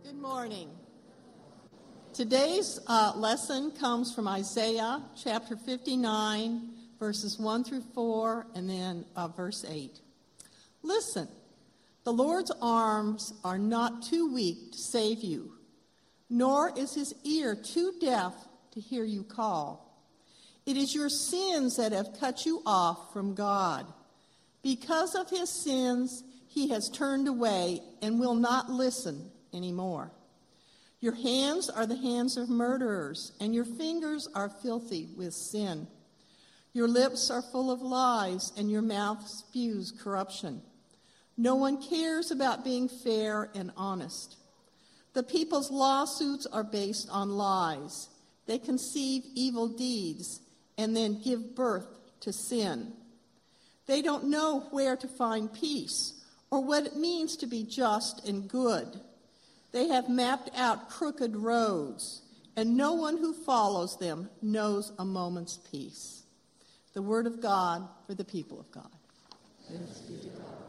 Good morning. Today's lesson comes from Isaiah chapter 59, verses 1 through 4, and then verse 8. Listen, the Lord's arms are not too weak to save you, nor is his ear too deaf to hear you call. It is your sins that have cut you off from God. Because of his sins, he has turned away and will not listen anymore. Your hands are the hands of murderers, and your fingers are filthy with sin. Your lips are full of lies, and your mouth spews corruption. No one cares about being fair and honest. The people's lawsuits are based on lies. They conceive evil deeds and then give birth to sin. They don't know where to find peace or what it means to be just and good. They have mapped out crooked roads, and no one who follows them knows a moment's peace. The word of God for the people of God. Thanks be to God.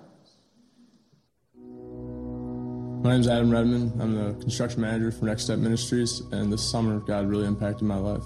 My name is Adam Redmond. I'm the construction manager for Next Step Ministries, and this summer God really impacted my life.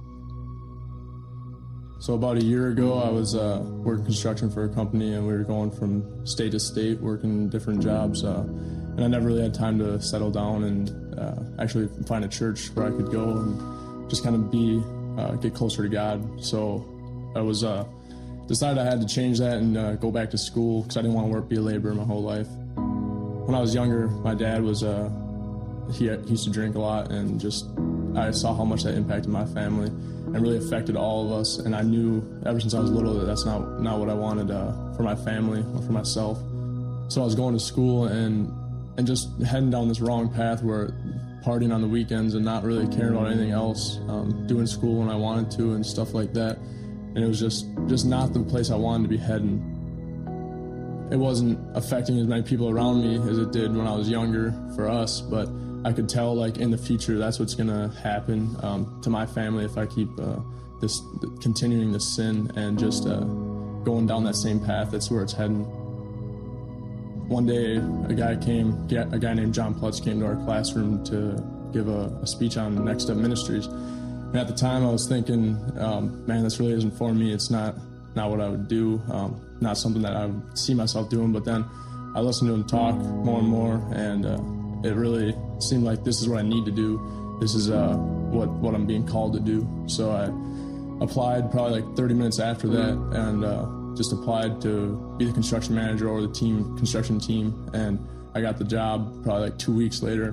So about a year ago, I was working construction for a company, and we were going from state to state, working different jobs. And I never really had time to settle down and actually find a church where I could go and just kind of get closer to God. So I was decided I had to change that and go back to school because I didn't want to be a laborer my whole life. When I was younger, my dad was he used to drink a lot, and just I saw how much that impacted my family and really affected all of us. And I knew ever since I was little that that's not what I wanted for my family or for myself. So I was going to school and just heading down this wrong path where partying on the weekends and not really caring about anything else, doing school when I wanted to and stuff like that. And it was just not the place I wanted to be heading. It wasn't affecting as many people around me as it did when I was younger for us, but I could tell like in the future that's what's going to happen to my family if I keep continuing this sin and just going down that same path. That's where it's heading. One day, a guy named John Plutz came to our classroom to give a speech on Next Step Ministries. And at the time, I was thinking, man, this really isn't for me. It's not what I would do, not something that I would see myself doing. But then I listened to him talk more and more, and it really seemed like this is what I need to do. This is what I'm being called to do. So I applied probably like 30 minutes after that, and just applied to be the construction manager or the construction team, and I got the job probably like 2 weeks later.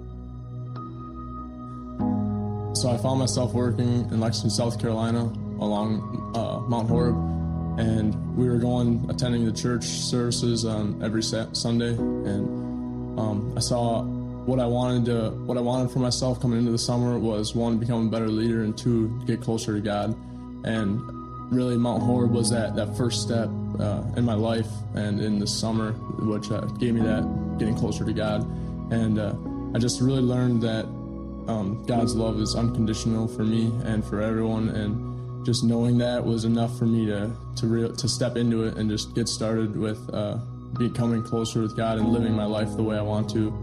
So I found myself working in Lexington, South Carolina along Mount Horeb, and we were attending the church services on every Sunday, and I saw what I wanted for myself coming into the summer was, one, become a better leader, and two, to get closer to God. And really, Mount Horeb was that first step in my life and in the summer, which gave me that getting closer to God. And I just really learned that God's love is unconditional for me and for everyone. And just knowing that was enough for me to step into it and just get started with becoming closer with God and living my life the way I want to.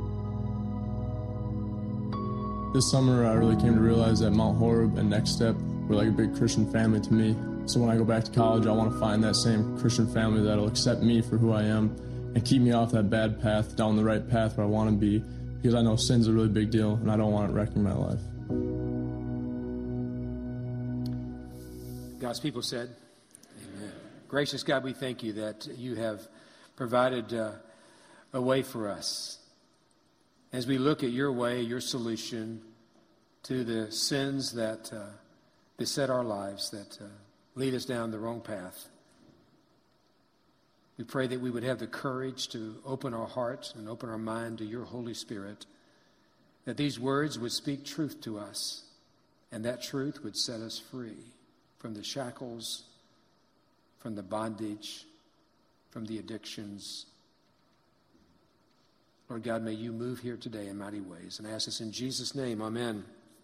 This summer, I really came to realize that Mount Horeb and Next Step were like a big Christian family to me. So when I go back to college, I want to find that same Christian family that'll accept me for who I am and keep me off that bad path, down the right path where I want to be, because I know sin's a really big deal, and I don't want it wrecking my life. God's people said, amen. Gracious God, we thank you that you have provided a way for us. As we look at your way, your solution to the sins that beset our lives, that lead us down the wrong path, we pray that we would have the courage to open our hearts and open our mind to your Holy Spirit, that these words would speak truth to us, and that truth would set us free from the shackles, from the bondage, from the addictions. Lord God, may you move here today in mighty ways. And I ask this in Jesus' name, amen.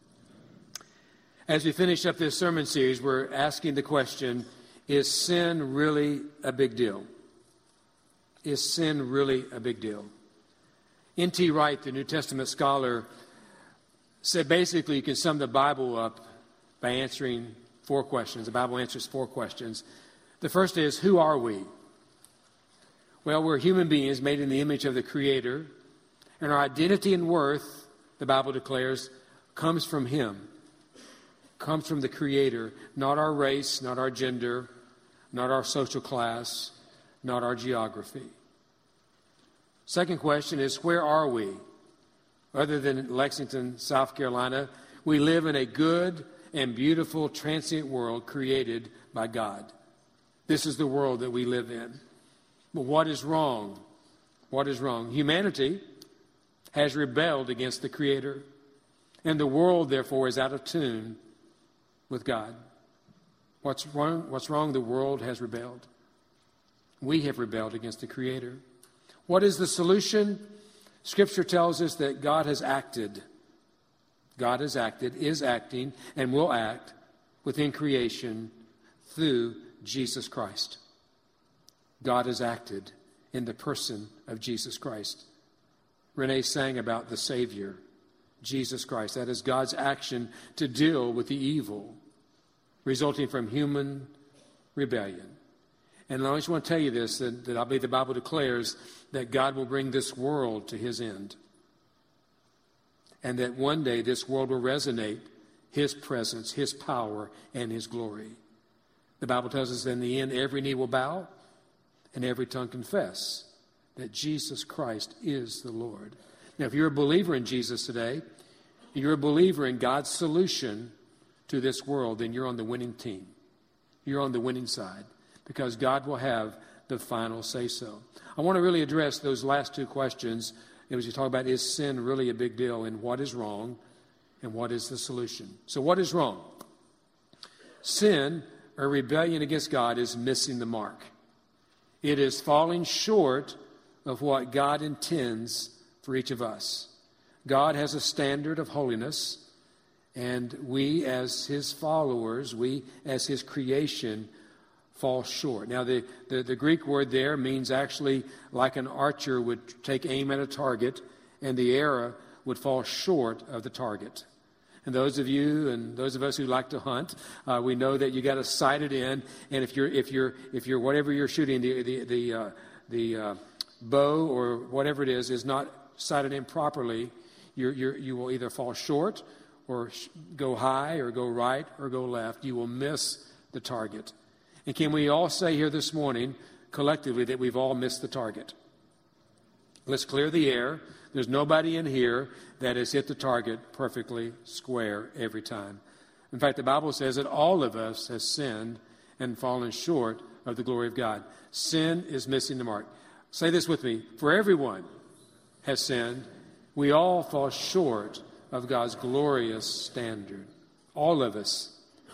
As we finish up this sermon series, we're asking the question, is sin really a big deal? Is sin really a big deal? N.T. Wright, the New Testament scholar, said basically you can sum the Bible up by answering 4 questions. The Bible answers 4 questions. The first is, who are we? Well, we're human beings made in the image of the Creator, and our identity and worth, the Bible declares, comes from Him, comes from the Creator, not our race, not our gender, not our social class, not our geography. Second question is, where are we? Other than Lexington, South Carolina, we live in a good and beautiful transient world created by God. This is the world that we live in. But what is wrong? What is wrong? Humanity has rebelled against the Creator, and the world, therefore, is out of tune with God. What's wrong? What's wrong? The world has rebelled. We have rebelled against the Creator. What is the solution? Scripture tells us that God has acted. God has acted, is acting, and will act within creation through Jesus Christ. God has acted in the person of Jesus Christ. Renee sang about the Savior, Jesus Christ. That is God's action to deal with the evil resulting from human rebellion. And I just want to tell you this, that I believe the Bible declares that God will bring this world to His end. And that one day this world will resonate His presence, His power, and His glory. The Bible tells us that in the end every knee will bow and every tongue confess that Jesus Christ is the Lord. Now, if you're a believer in Jesus today, you're a believer in God's solution to this world, then you're on the winning team. You're on the winning side, because God will have the final say-so. I want to really address those last 2 questions. As you talk about, is sin really a big deal, and what is wrong, and what is the solution? So what is wrong? Sin, or rebellion against God, is missing the mark. It is falling short of what God intends for each of us. God has a standard of holiness, and we as His followers, we as His creation, fall short. Now, the Greek word there means actually like an archer would take aim at a target, and the arrow would fall short of the target. And those of you and those of us who like to hunt, we know that you got to sight it in. And if you're whatever you're shooting, the bow or whatever it is not sighted in properly, you will either fall short or go high or go right or go left. You will miss the target. And can we all say here this morning, collectively, that we've all missed the target? Let's clear the air. There's nobody in here that has hit the target perfectly square every time. In fact, the Bible says that all of us has sinned and fallen short of the glory of God. Sin is missing the mark. Say this with me. For everyone has sinned. We all fall short of God's glorious standard. All of us.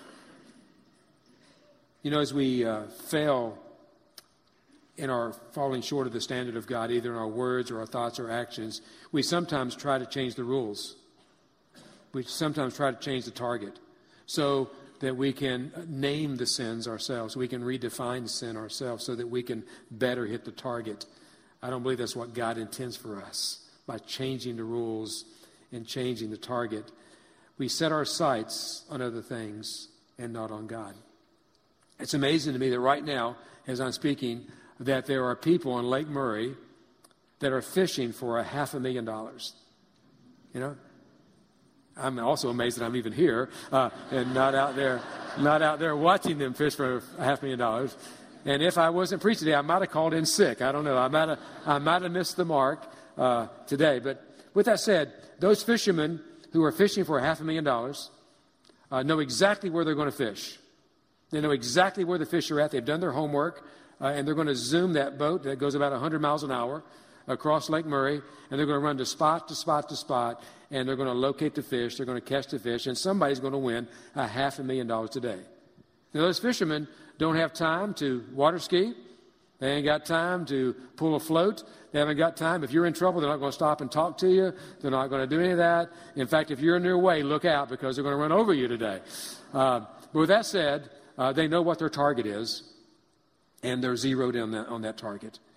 You know, as we fail in our falling short of the standard of God, either in our words or our thoughts or actions, we sometimes try to change the rules. We sometimes try to change the target so that we can name the sins ourselves. We can redefine sin ourselves so that we can better hit the target. I don't believe that's what God intends for us, by changing the rules and changing the target. We set our sights on other things and not on God. It's amazing to me that right now, as I'm speaking, that there are people on Lake Murray that are fishing for $500,000. You know, I'm also amazed that I'm even here and not out there watching them fish for $500,000. And if I wasn't preaching today, I might have called in sick. I don't know. I might have missed the mark today. But with that said, those fishermen who are fishing for $500,000 know exactly where they're going to fish. They know exactly where the fish are at. They've done their homework, and they're going to zoom that boat that goes about 100 miles an hour across Lake Murray, and they're going to run to spot to spot to spot, and they're going to locate the fish. They're going to catch the fish, and somebody's going to win $500,000 today. Now, those fishermen don't have time to water ski. They ain't got time to pull a float. They haven't got time. If you're in trouble, they're not going to stop and talk to you. They're not going to do any of that. In fact, if you're in their way, look out, because they're going to run over you today. But with that said, they know what their target is, and they're zeroed in on that target.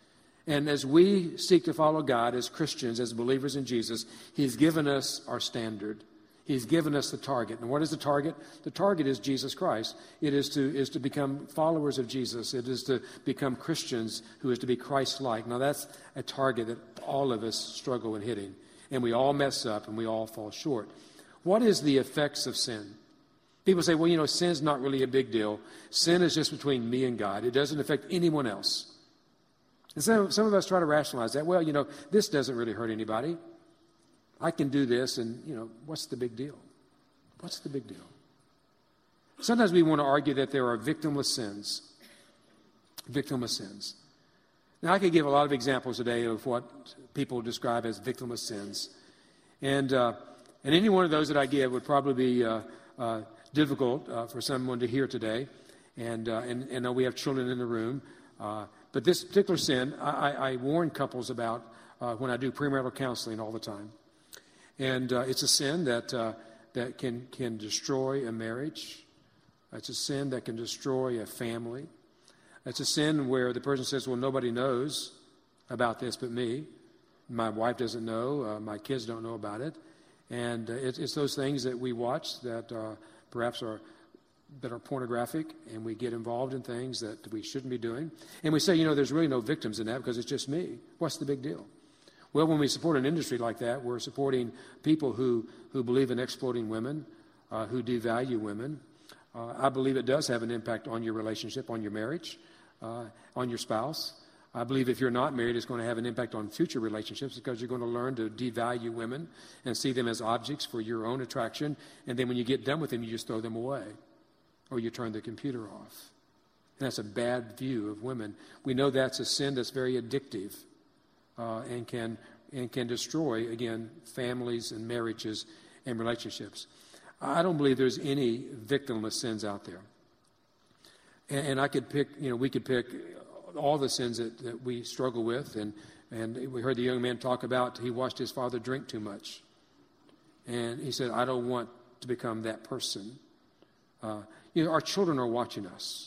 And as we seek to follow God as Christians, as believers in Jesus, He's given us our standard. He's given us the target. And what is the target? The target is Jesus Christ. It is to become followers of Jesus. It is to become Christians who is to be Christ-like. Now that's a target that all of us struggle in hitting. And we all mess up and we all fall short. What is the effects of sin? People say, well, sin's not really a big deal. Sin is just between me and God. It doesn't affect anyone else. And some of us try to rationalize that. Well, this doesn't really hurt anybody. I can do this, and, what's the big deal? What's the big deal? Sometimes we want to argue that there are victimless sins. Victimless sins. Now, I could give a lot of examples today of what people describe as victimless sins. And any one of those that I give would probably be difficult for someone to hear today. And we have children in the room. But this particular sin, I warn couples about when I do premarital counseling all the time. And it's a sin that can destroy a marriage. It's a sin that can destroy a family. It's a sin where the person says, well, nobody knows about this but me. My wife doesn't know. My kids don't know about it. And it's those things that we watch that perhaps are pornographic, and we get involved in things that we shouldn't be doing. And we say, there's really no victims in that because it's just me. What's the big deal? Well, when we support an industry like that, we're supporting people who believe in exploiting women, who devalue women. I believe it does have an impact on your relationship, on your marriage, on your spouse. I believe if you're not married, it's going to have an impact on future relationships because you're going to learn to devalue women and see them as objects for your own attraction. And then when you get done with them, you just throw them away or you turn the computer off. And that's a bad view of women. We know that's a sin that's very addictive. And can destroy, again, families and marriages and relationships. I don't believe there's any victimless sins out there. And I could pick, we could pick all the sins that we struggle with. And we heard the young man talk about he watched his father drink too much. And he said, I don't want to become that person. Our children are watching us.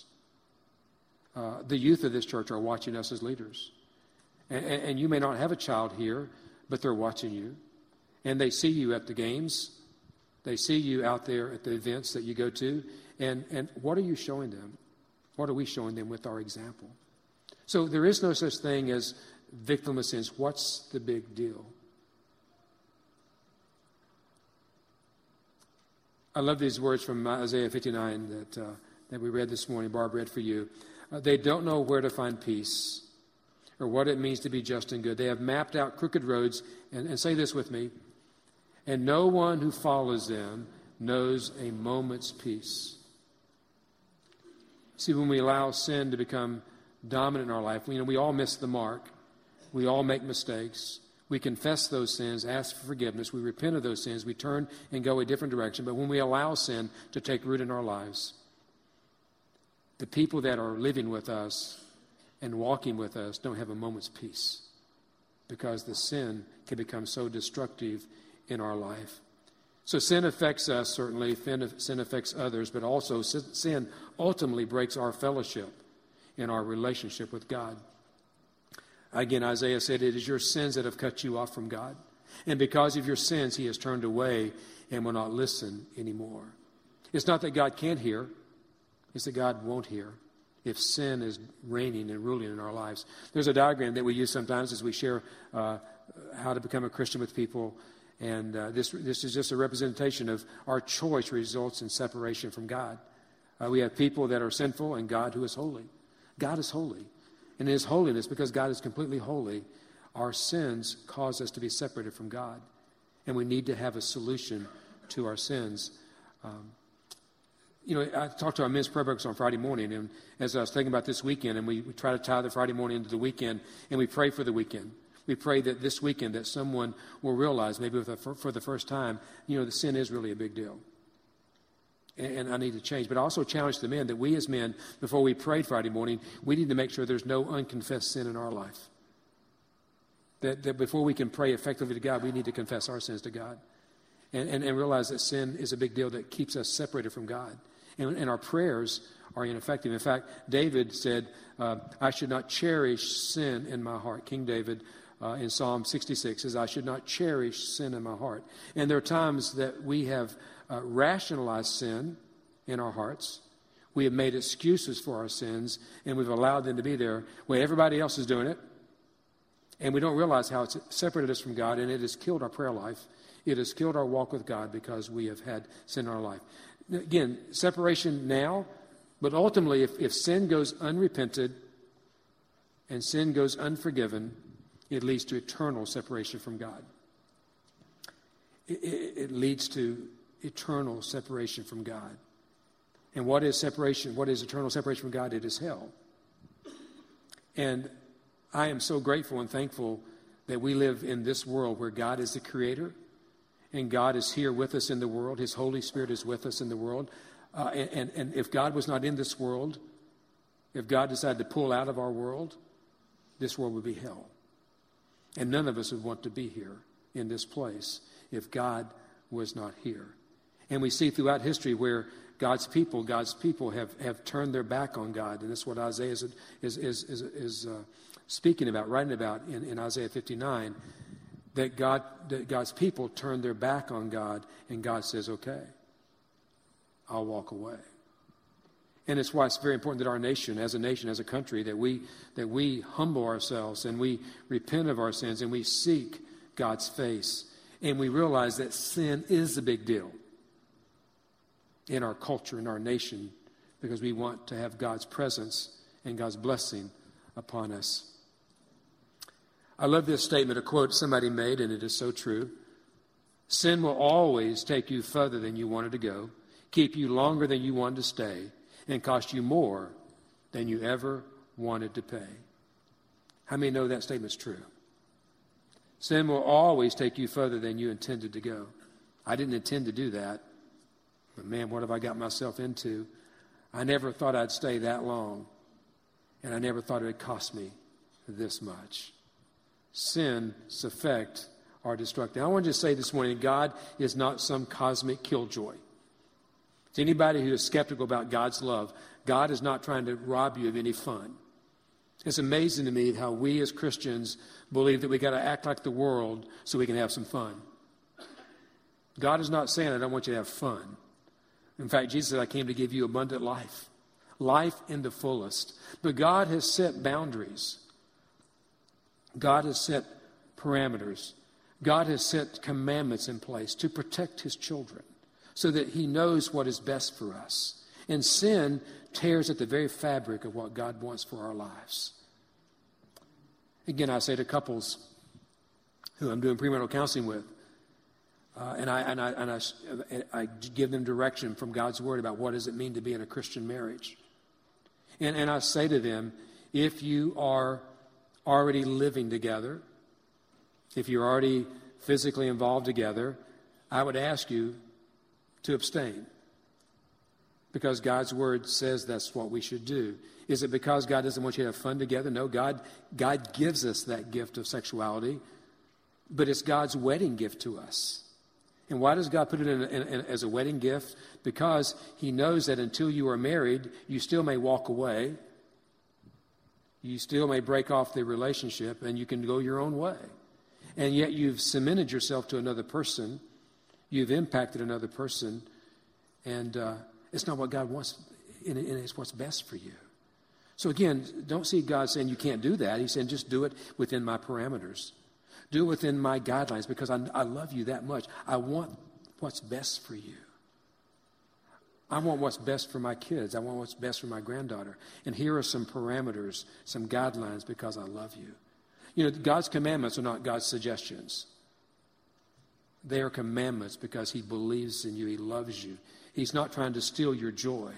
The youth of this church are watching us as leaders. And you may not have a child here, but they're watching you. And they see you at the games. They see you out there at the events that you go to. And what are you showing them? What are we showing them with our example? So there is no such thing as victimless sins. What's the big deal? I love these words from Isaiah 59 that we read this morning. Barb read for you. They don't know where to find peace, or what it means to be just and good. They have mapped out crooked roads, and say this with me, and no one who follows them knows a moment's peace. See, when we allow sin to become dominant in our life, we all miss the mark. We all make mistakes. We confess those sins, ask for forgiveness. We repent of those sins. We turn and go a different direction. But when we allow sin to take root in our lives, the people that are living with us and walking with us don't have a moment's peace because the sin can become so destructive in our life. So sin affects us, certainly. Sin affects others, but also sin ultimately breaks our fellowship in our relationship with God. Again, Isaiah said, it is your sins that have cut you off from God. And because of your sins, he has turned away and will not listen anymore. It's not that God can't hear. It's that God won't hear if sin is reigning and ruling in our lives. There's a diagram that we use sometimes as we share how to become a Christian with people. And this is just a representation of our choice results in separation from God. We have people that are sinful and God who is holy. God is holy. And in his holiness, because God is completely holy, our sins cause us to be separated from God. And we need to have a solution to our sins. I talked to our men's prayer breakfast on Friday morning, and as I was thinking about this weekend, and we try to tie the Friday morning into the weekend, and we pray for the weekend. We pray that this weekend that someone will realize, maybe for the first time, the sin is really a big deal. And I need to change. But I also challenge the men that we as men, before we pray Friday morning, we need to make sure there's no unconfessed sin in our life. That before we can pray effectively to God, we need to confess our sins to God. And realize that sin is a big deal that keeps us separated from God. And our prayers are ineffective. In fact, David said, I should not cherish sin in my heart. King David in Psalm 66 says, I should not cherish sin in my heart. And there are times that we have rationalized sin in our hearts. We have made excuses for our sins, and we've allowed them to be there when everybody else is doing it. And we don't realize how it's separated us from God, and it has killed our prayer life. It has killed our walk with God because we have had sin in our life. Again, separation now, but ultimately, if sin goes unrepented and sin goes unforgiven, it leads to eternal separation from God. It leads to eternal separation from God. And what is separation? What is eternal separation from God? It is hell. And I am so grateful and thankful that we live in this world where God is the creator and God is here with us in the world. His Holy Spirit is with us in the world. And if God was not in this world, if God decided to pull out of our world, this world would be hell. And none of us would want to be here in this place if God was not here. And we see throughout history where God's people have turned their back on God. And that's what Isaiah is speaking about, writing about in Isaiah 59, that God's people turned their back on God, and God says, okay, I'll walk away. And it's why it's very important that our nation, as a country, that we humble ourselves and we repent of our sins and we seek God's face. And we realize that sin is a big deal in our culture, in our nation, because we want to have God's presence and God's blessing upon us. I love this statement, a quote somebody made, and it is so true. Sin will always take you further than you wanted to go, keep you longer than you wanted to stay, and cost you more than you ever wanted to pay. How many know that statement's true? Sin will always take you further than you intended to go. I didn't intend to do that, but man, what have I got myself into? I never thought I'd stay that long, and I never thought it would cost me this much. Sin's effect are destructive. I want to just say this morning, God is not some cosmic killjoy. To anybody who is skeptical about God's love, God is not trying to rob you of any fun. It's amazing to me how we as Christians believe that we got to act like the world so we can have some fun. God is not saying, I don't want you to have fun. In fact, Jesus said, I came to give you abundant life, life in the fullest. But God has set boundaries. God has set parameters. God has set commandments in place to protect his children so that he knows what is best for us. And sin tears at the very fabric of what God wants for our lives. Again, I say to couples who I'm doing premarital counseling with, and I give them direction from God's word about what does it mean to be in a Christian marriage. And I say to them, if you are already living together, if you're already physically involved together, I would ask you to abstain. Because God's word says that's what we should do. Is it because God doesn't want you to have fun together? No, God gives us that gift of sexuality, but it's God's wedding gift to us. And why does God put it in as a wedding gift? Because he knows that until you are married, you still may walk away. You still may break off the relationship, and you can go your own way. And yet you've cemented yourself to another person. You've impacted another person. And it's not what God wants, and it's what's best for you. So again, don't see God saying you can't do that. He's saying just do it within my parameters. Do it within my guidelines because I love you that much. I want what's best for you. I want what's best for my kids. I want what's best for my granddaughter. And here are some parameters, some guidelines because I love you. You know, God's commandments are not God's suggestions. They are commandments because he believes in you. He loves you. He's not trying to steal your joy.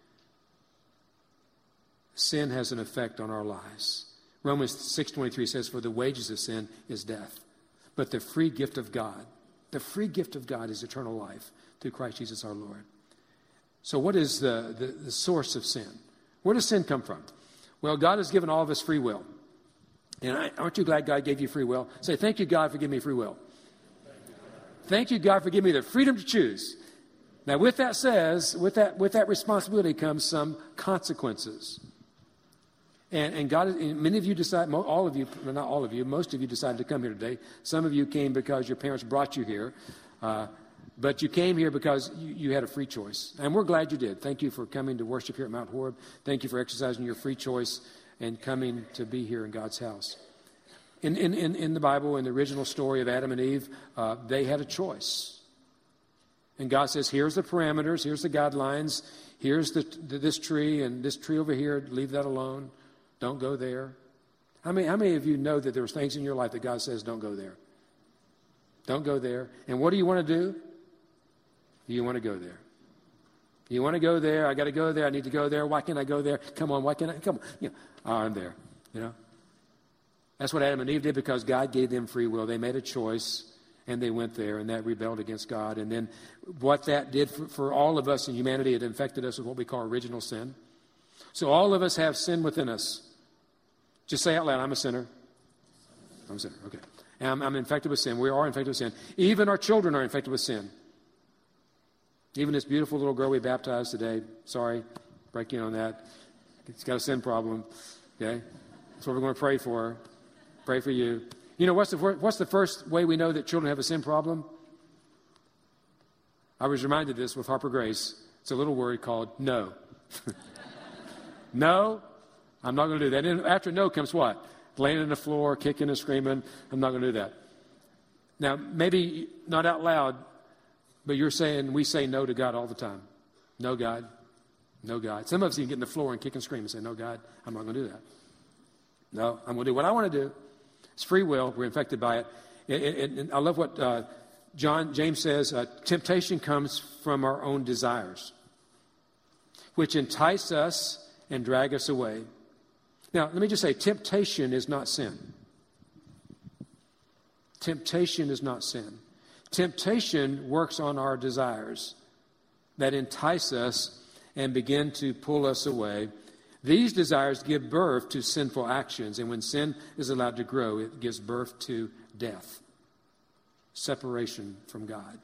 Sin has an effect on our lives. Romans 6:23 says, for the wages of sin is death. But the free gift of God is eternal life through Christ Jesus our Lord. So what is the source of sin? Where does sin come from? Well, God has given all of us free will. And aren't you glad God gave you free will? Say, thank you, God, for giving me free will. Thank you, God, for giving me the freedom to choose. Now, with that responsibility comes some consequences. And God, many of you decide, all of you, not all of you, most of you decided to come here today. Some of you came because your parents brought you here. But you came here because you had a free choice. And we're glad you did. Thank you for coming to worship here at Mount Horeb. Thank you for exercising your free choice and coming to be here in God's house. In the Bible, in the original story of Adam and Eve, they had a choice. And God says, here's the parameters, here's the guidelines, here's this tree and this tree over here, leave that alone. Don't go there. How many of you know that there's things in your life that God says, don't go there? Don't go there. And what do you want to do? You want to go there. You want to go there. I got to go there. I need to go there. Why can't I go there? Come on. Why can't I? Come on. I'm there. That's what Adam and Eve did because God gave them free will. They made a choice and they went there and that rebelled against God. And then what that did for all of us in humanity, it infected us with what we call original sin. So all of us have sin within us. Just say out loud, I'm a sinner. I'm a sinner. Okay. And I'm infected with sin. We are infected with sin. Even our children are infected with sin. Even this beautiful little girl we baptized today, sorry, break in on that. It's got a sin problem, okay? That's what we're going to pray for her. Pray for you. You know, what's the first way we know that children have a sin problem? I was reminded of this with Harper Grace. It's a little word called no. No, I'm not going to do that. And after no comes what? Laying on the floor, kicking and screaming. I'm not going to do that. Now, maybe not out loud, but you're saying we say no to God all the time. No, God. No, God. Some of us even get on the floor and kick and scream and say, no, God, I'm not going to do that. No, I'm going to do what I want to do. It's free will. We're infected by it. And I love what James says. Temptation comes from our own desires, which entice us and drag us away. Now, let me just say, temptation is not sin. Temptation is not sin. Temptation works on our desires that entice us and begin to pull us away. These desires give birth to sinful actions, and when sin is allowed to grow, it gives birth to death, separation from God.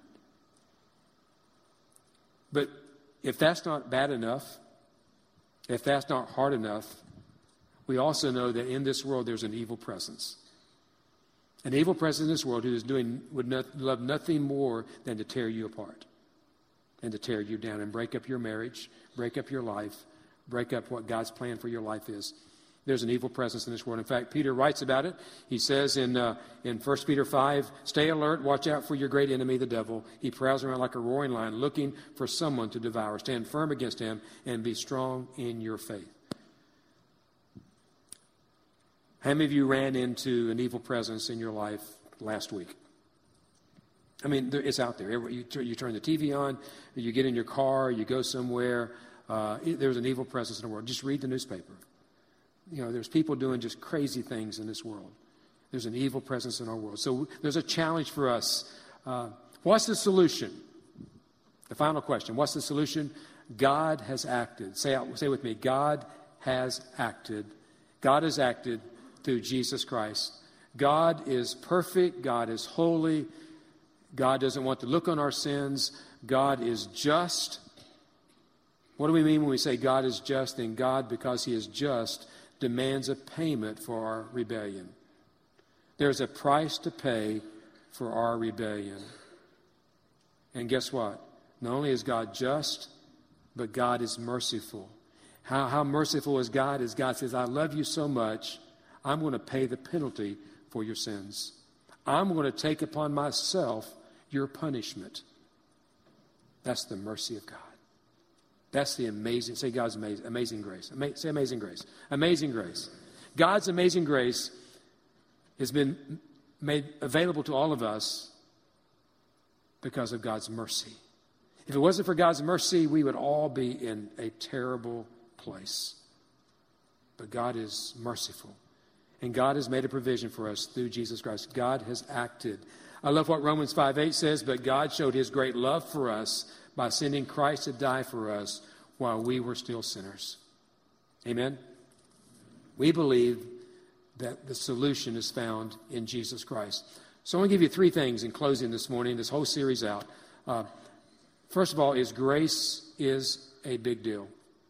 But if that's not bad enough, if that's not hard enough, we also know that in this world there's an evil presence. An evil presence in this world who would love nothing more than to tear you apart and to tear you down and break up your marriage, break up your life, break up what God's plan for your life is. There's an evil presence in this world. In fact, Peter writes about it. He says in 1 Peter 5, stay alert, watch out for your great enemy, the devil. He prowls around like a roaring lion looking for someone to devour. Stand firm against him and be strong in your faith. How many of you ran into an evil presence in your life last week? I mean, it's out there. You turn the TV on, you get in your car, you go somewhere. There's an evil presence in the world. Just read the newspaper. There's people doing just crazy things in this world. There's an evil presence in our world. So there's a challenge for us. What's the solution? The final question. What's the solution? God has acted. Say with me. God has acted. God has acted through Jesus Christ. God is perfect. God is holy. God doesn't want to look on our sins. God is just. What do we mean when we say God is just? And God, because he is just, demands a payment for our rebellion. There's a price to pay for our rebellion. And guess what? Not only is God just, but God is merciful. How merciful is God? As God says, I love you so much, I'm going to pay the penalty for your sins. I'm going to take upon myself your punishment. That's the mercy of God. That's the amazing, say God's amazing grace. Say amazing grace. Amazing grace. God's amazing grace has been made available to all of us because of God's mercy. If it wasn't for God's mercy, we would all be in a terrible place. But God is merciful. And God has made a provision for us through Jesus Christ. God has acted. I love what Romans 5:8 says, but God showed his great love for us by sending Christ to die for us while we were still sinners. Amen? We believe that the solution is found in Jesus Christ. So I want to give you three things in closing this morning, this whole series out. First of all, grace is a big deal.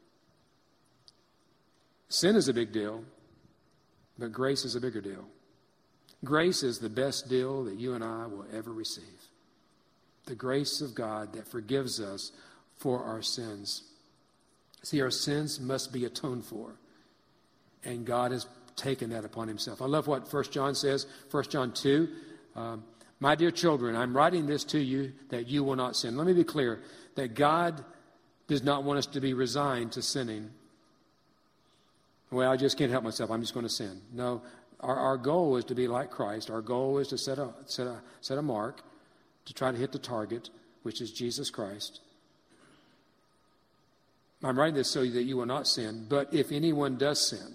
Sin is a big deal, but grace is a bigger deal. Grace is the best deal that you and I will ever receive. The grace of God that forgives us for our sins. See, our sins must be atoned for, and God has taken that upon himself. I love what 1 John says, 1 John 2. My dear children, I'm writing this to you that you will not sin. Let me be clear that God does not want us to be resigned to sinning. Well, I just can't help myself. I'm just going to sin. No, our goal is to be like Christ. Our goal is to set a mark, to try to hit the target, which is Jesus Christ. I'm writing this so that you will not sin. But if anyone does sin,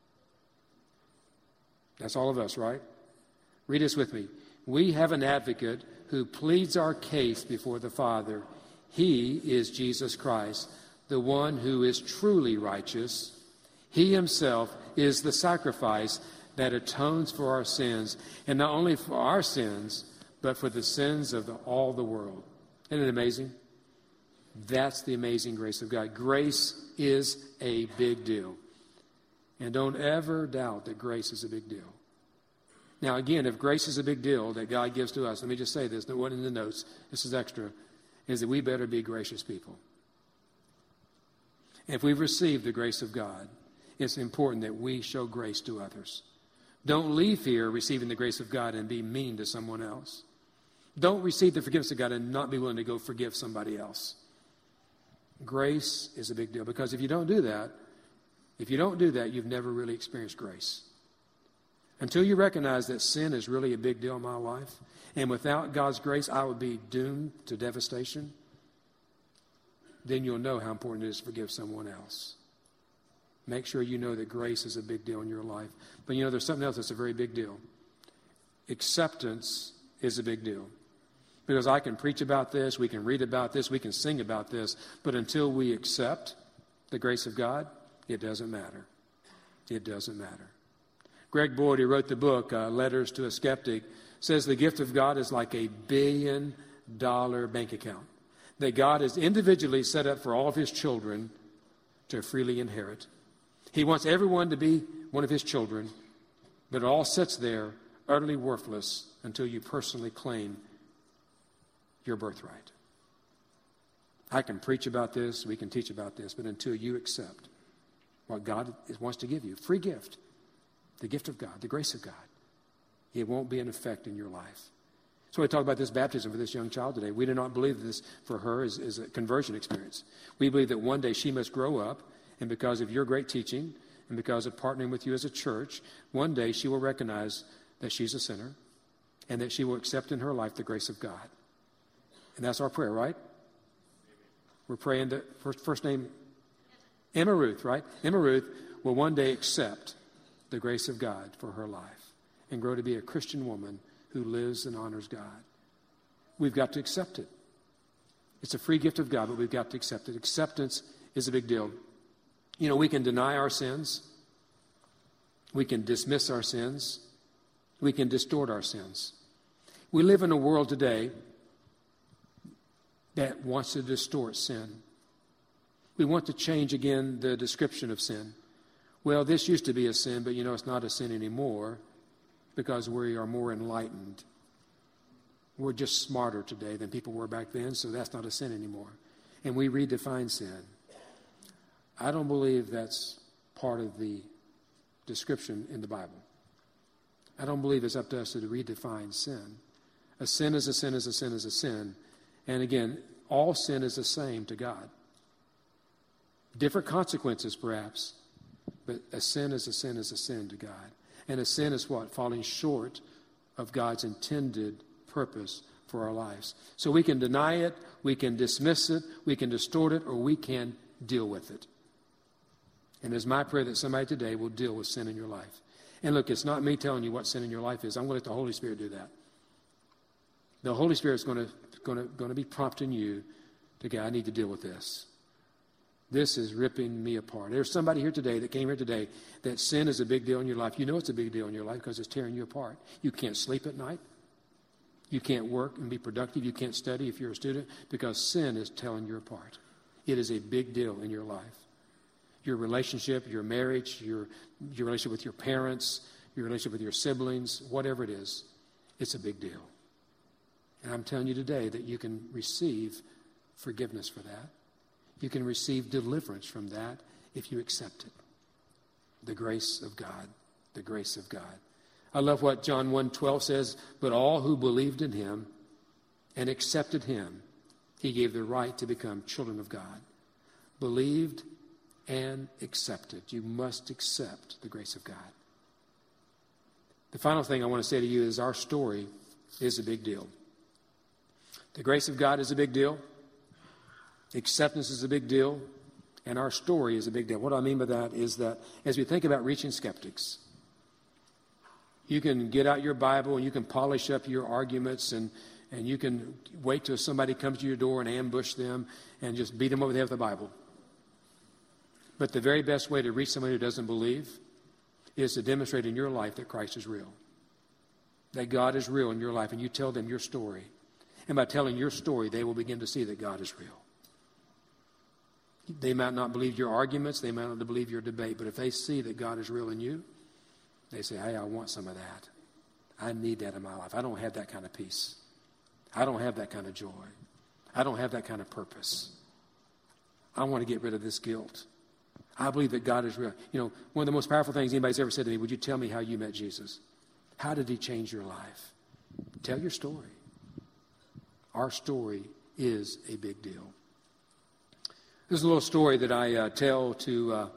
that's all of us, right? Read this with me. We have an advocate who pleads our case before the Father. He is Jesus Christ, the one who is truly righteous. He himself is the sacrifice that atones for our sins, and not only for our sins, but for the sins of all the world. Isn't it amazing? That's the amazing grace of God. Grace is a big deal. And don't ever doubt that grace is a big deal. Now, again, if grace is a big deal that God gives to us, let me just say this, no one in the notes, this is extra, is that we better be gracious people. If we've received the grace of God, it's important that we show grace to others. Don't leave here receiving the grace of God and be mean to someone else. Don't receive the forgiveness of God and not be willing to go forgive somebody else. Grace is a big deal, because if you don't do that, you've never really experienced grace. Until you recognize that sin is really a big deal in my life, and without God's grace I would be doomed to devastation, then you'll know how important it is to forgive someone else. Make sure you know that grace is a big deal in your life. But there's something else that's a very big deal. Acceptance is a big deal. Because I can preach about this, we can read about this, we can sing about this, but until we accept the grace of God, it doesn't matter. It doesn't matter. Greg Boyd, who wrote the book, Letters to a Skeptic, says the gift of God is like a $1 billion bank account that God has individually set up for all of his children to freely inherit. He wants everyone to be one of his children, but it all sits there utterly worthless until you personally claim your birthright. I can preach about this, we can teach about this, but until you accept what God wants to give you, free gift, the gift of God, the grace of God, it won't be an effect in your life. So we talk about this baptism for this young child today. We do not believe this for her is a conversion experience. We believe that one day she must grow up, and because of your great teaching and because of partnering with you as a church, one day she will recognize that she's a sinner and that she will accept in her life the grace of God. And that's our prayer, right? We're praying that first name, Emma Ruth, right? Emma Ruth will one day accept the grace of God for her life and grow to be a Christian woman who lives and honors God. We've got to accept it. It's a free gift of God, but we've got to accept it. Acceptance is a big deal. We can deny our sins. We can dismiss our sins. We can distort our sins. We live in a world today that wants to distort sin. We want to change again the description of sin. Well, this used to be a sin, but it's not a sin anymore because we are more enlightened. We're just smarter today than people were back then, so that's not a sin anymore. And we redefine sin. I don't believe that's part of the description in the Bible. I don't believe it's up to us to redefine sin. A sin is a sin is a sin is a sin. And again, all sin is the same to God. Different consequences, perhaps, but a sin is a sin is a sin to God. And a sin is what? Falling short of God's intended purpose for our lives. So we can deny it, we can dismiss it, we can distort it, or we can deal with it. And it's my prayer that somebody today will deal with sin in your life. And look, it's not me telling you what sin in your life is. I'm going to let the Holy Spirit do that. The Holy Spirit is going to be prompting you to go, I need to deal with this. This is ripping me apart. There's somebody here today that came here today that sin is a big deal in your life. You know it's a big deal in your life because it's tearing you apart. You can't sleep at night. You can't work and be productive. You can't study if you're a student because sin is telling you apart. It is a big deal in your life. Your relationship, your marriage, your relationship with your parents, your relationship with your siblings, whatever it is, it's a big deal. And I'm telling you today that you can receive forgiveness for that. You can receive deliverance from that if you accept it. The grace of God. The grace of God. I love what John 1:12 says, but all who believed in him and accepted him, he gave the right to become children of God. Believed and accepted. You must accept the grace of God. The final thing I want to say to you is our story is a big deal. The grace of God is a big deal. Acceptance is a big deal. And our story is a big deal. What I mean by that is that as we think about reaching skeptics, you can get out your Bible and you can polish up your arguments and you can wait till somebody comes to your door and ambush them and just beat them over the head with the Bible. But the very best way to reach somebody who doesn't believe is to demonstrate in your life that Christ is real. That God is real in your life, and you tell them your story. And by telling your story, they will begin to see that God is real. They might not believe your arguments, they might not believe your debate, but if they see that God is real in you, they say, hey, I want some of that. I need that in my life. I don't have that kind of peace. I don't have that kind of joy. I don't have that kind of purpose. I want to get rid of this guilt. I believe that God is real. You know, one of the most powerful things anybody's ever said to me, would you tell me how you met Jesus? How did he change your life? Tell your story. Our story is a big deal. There's a little story that I tell to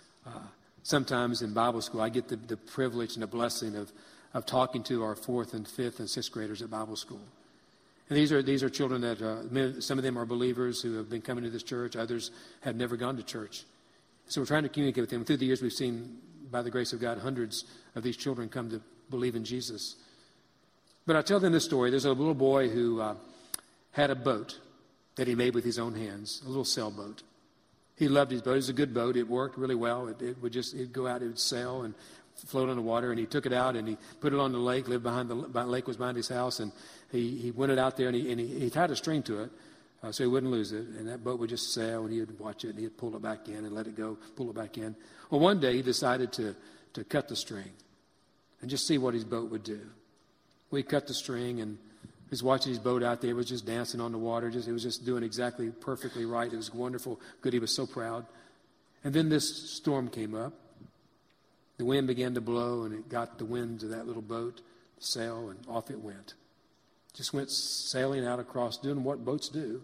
sometimes in Bible school. I get the privilege and the blessing of talking to our 4th and 5th and 6th graders at Bible school. And these are children that some of them are believers who have been coming to this church. Others have never gone to church. So we're trying to communicate with them. Through the years, we've seen, by the grace of God, hundreds of these children come to believe in Jesus. But I tell them this story. There's a little boy who had a boat that he made with his own hands, a little sailboat. He loved his boat. It was a good boat. It worked really well. It'd go out, it would sail and float on the water. And he took it out and he put it on the lake, lived behind the lake was behind his house. And he went it out there and he tied a string to it. So he wouldn't lose it, and that boat would just sail, and he would watch it, and he'd pull it back in and let it go, pull it back in. Well, one day he decided to cut the string and just see what his boat would do. Well, he cut the string, and he was watching his boat out there. It was just dancing on the water. It was just doing exactly perfectly right. It was wonderful, good. He was so proud. And then this storm came up. The wind began to blow, and it got the wind to that little boat, sail, and off it went. Just went sailing out across, doing what boats do.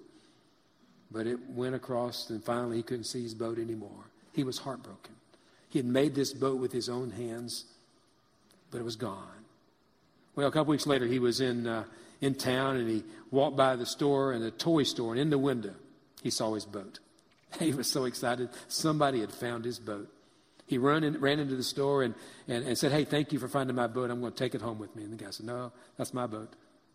But it went across, and finally he couldn't see his boat anymore. He was heartbroken. He had made this boat with his own hands, but it was gone. Well, a couple weeks later, he was in town, and he walked by the store, and the toy store, and in the window, he saw his boat. He was so excited. Somebody had found his boat. He ran into the store and said, hey, thank you for finding my boat. I'm going to take it home with me. And the guy said, no, that's my boat.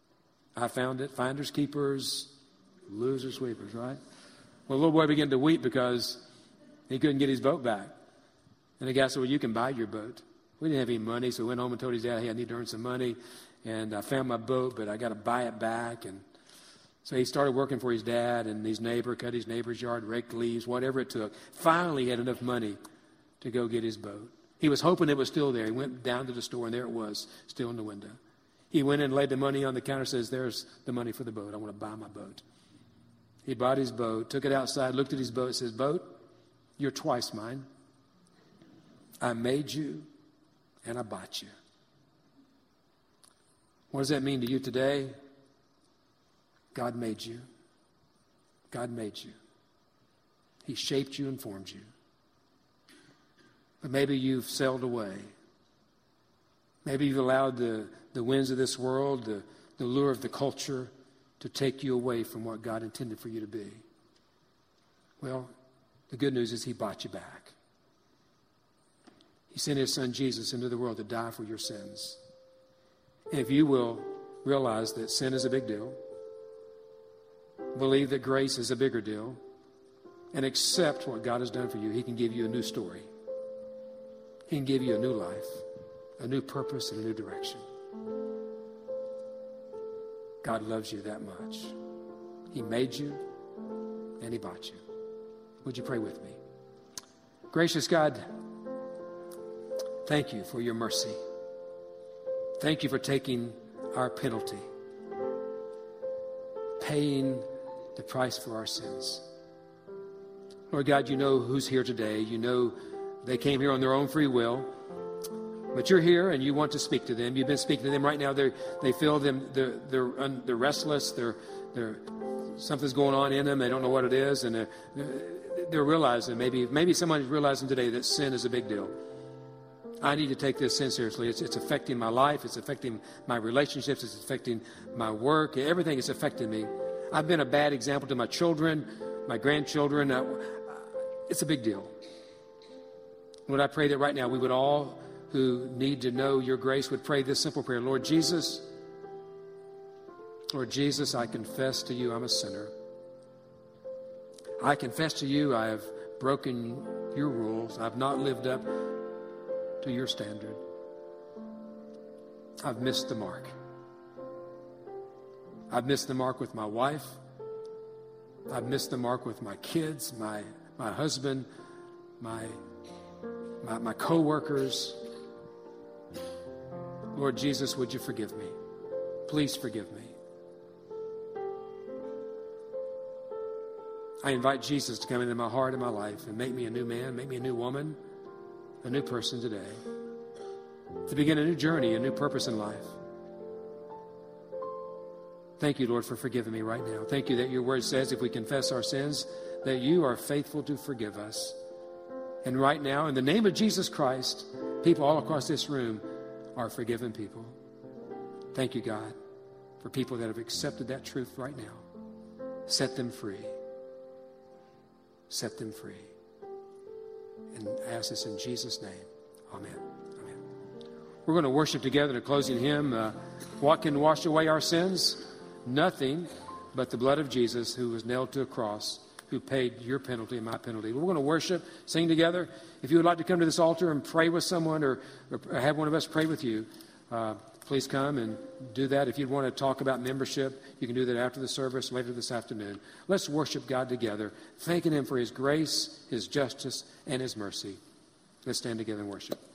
I found it. Finders, keepers, losers, sweepers, right? Well, the little boy began to weep because he couldn't get his boat back. And the guy said, well, you can buy your boat. We didn't have any money, so we went home and told his dad, hey, I need to earn some money. And I found my boat, but I got to buy it back. And so he started working for his dad and his neighbor, cut his neighbor's yard, raked leaves, whatever it took. Finally, he had enough money to go get his boat. He was hoping it was still there. He went down to the store, and there it was, still in the window. He went in and laid the money on the counter, says, there's the money for the boat. I want to buy my boat. He bought his boat, took it outside, looked at his boat, says, boat, you're twice mine. I made you, and I bought you. What does that mean to you today? God made you. God made you. He shaped you and formed you. But maybe you've sailed away. Maybe you've allowed the winds of this world, the lure of the culture, to take you away from what God intended for you to be. Well, the good news is he bought you back. He sent his son Jesus into the world to die for your sins. And if you will realize that sin is a big deal, believe that grace is a bigger deal, and accept what God has done for you, he can give you a new story. He can give you a new life, a new purpose, and a new direction. God loves you that much. He made you and He bought you. Would you pray with me? Gracious God, thank you for your mercy. Thank you for taking our penalty, paying the price for our sins. Lord God, you know who's here today. You know they came here on their own free will. But you're here and you want to speak to them. You've been speaking to them right now. They feel they're restless. They're something's going on in them. They don't know what it is, and they're realizing maybe someone is realizing today that sin is a big deal. I need to take this sin seriously. It's affecting my life. It's affecting my relationships. It's affecting my work. Everything is affecting me. I've been a bad example to my children, my grandchildren. It's a big deal. Lord, I pray that right now we would all who need to know your grace would pray this simple prayer. Lord Jesus, I confess to you I'm a sinner. I confess to you I have broken your rules. I've not lived up to your standard. I've missed the mark. I've missed the mark with my wife. I've missed the mark with my kids, my husband, my co-workers. Lord Jesus, would you forgive me? Please forgive me. I invite Jesus to come into my heart and my life and make me a new man, make me a new woman, a new person today. To begin a new journey, a new purpose in life. Thank you, Lord, for forgiving me right now. Thank you that your word says if we confess our sins, that you are faithful to forgive us. And right now, in the name of Jesus Christ, people all across this room are forgiven people. Thank you, God, for people that have accepted that truth right now. Set them free. Set them free. And I ask this in Jesus' name. Amen. Amen. We're going to worship together in a closing hymn. What can wash away our sins? Nothing but the blood of Jesus, who was nailed to a cross, who paid your penalty and my penalty. We're going to worship, sing together. If you would like to come to this altar and pray with someone or have one of us pray with you, please come and do that. If you want to talk about membership, you can do that after the service, later this afternoon. Let's worship God together, thanking him for his grace, his justice, and his mercy. Let's stand together and worship.